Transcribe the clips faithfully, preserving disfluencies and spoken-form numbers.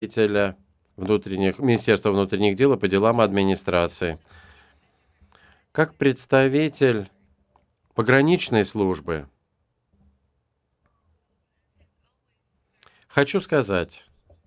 представителя внутренних, Министерства внутренних дел и по делам администрации. Как представитель пограничной службы хочу сказать,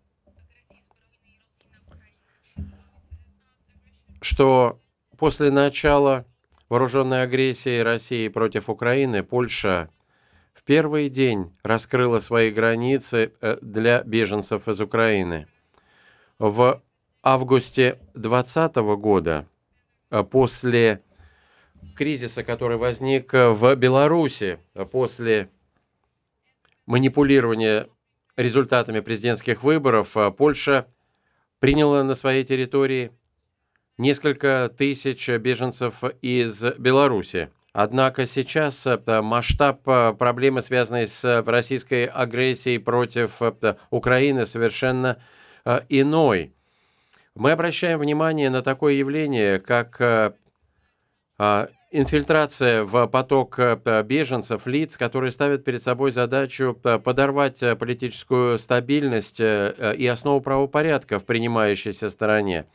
что после начала вооруженной агрессии России против Украины Польша в первый день раскрыла свои границы э, для беженцев из Украины. В августе двадцатого года, э, после кризиса, который возник э, в Беларуси, э, после манипулирования результатами президентских выборов, э, Польша приняла на своей территории несколько тысяч беженцев из Беларуси. Однако сейчас э, масштаб э, проблемы, связанной с российской агрессией против э, Украины, совершенно э, иной. Мы обращаем внимание на такое явление, как э, а, инфильтрация в поток э, беженцев, лиц, которые ставят перед собой задачу э, подорвать э, политическую стабильность э, э, и основу правопорядка в принимающейся стороне.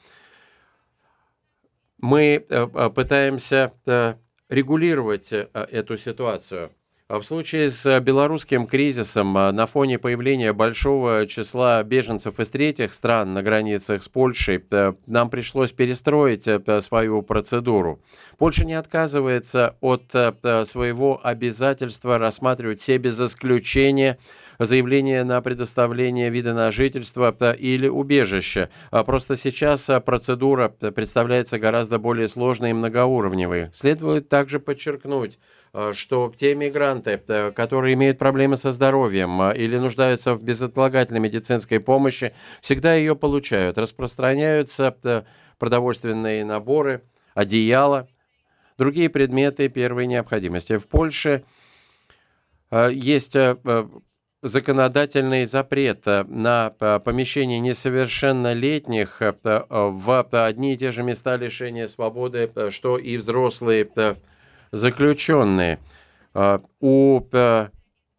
Мы э, э, пытаемся э, регулировать э, эту ситуацию. А В случае с э, белорусским кризисом э, на фоне появления большого числа беженцев из третьих стран на границах с Польшей э, нам пришлось перестроить э, п- свою процедуру. Польша не отказывается от э, п- своего обязательства рассматривать все без исключения заявление на предоставление вида на жительство э, или убежище. А Просто сейчас а, процедура п- представляется гораздо более сложной и многоуровневой. Следует также подчеркнуть, а, что те мигранты, э, которые имеют проблемы со здоровьем а, или нуждаются в безотлагательной медицинской помощи, всегда ее получают. Распространяются э, продовольственные наборы, одеяла, другие предметы первой необходимости. В Польше а, есть э, э, законодательный запрет э, на э, помещение несовершеннолетних э, п- э, в п- одни и те же места лишения свободы, э, что и взрослые э, заключенные. А, У э,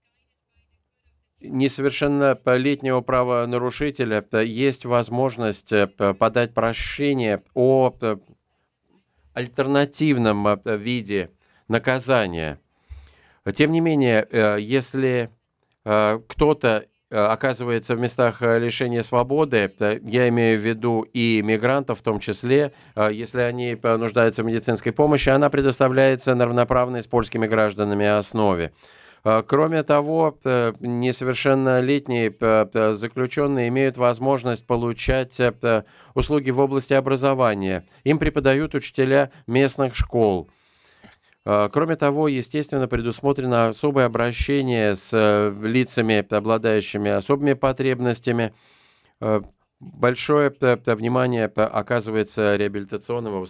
несовершеннолетнего правонарушителя э, есть возможность э, п- подать прошение о э, альтернативном э, виде наказания. Тем не менее, э, если э, кто-то э, оказывается в местах э, лишения свободы, э, я имею в виду и мигрантов в том числе, э, если они э, нуждаются в медицинской помощи, она предоставляется на равноправной с польскими гражданами основе. Э, Кроме того, э, несовершеннолетние э, э, заключенные имеют возможность получать э, э, услуги в области образования. Им преподают учителя местных школ. А, Кроме того, естественно, предусмотрено особое обращение с э, лицами, обладающими особыми потребностями. Э, Большое п- п- внимание п- оказывается реабилитационным и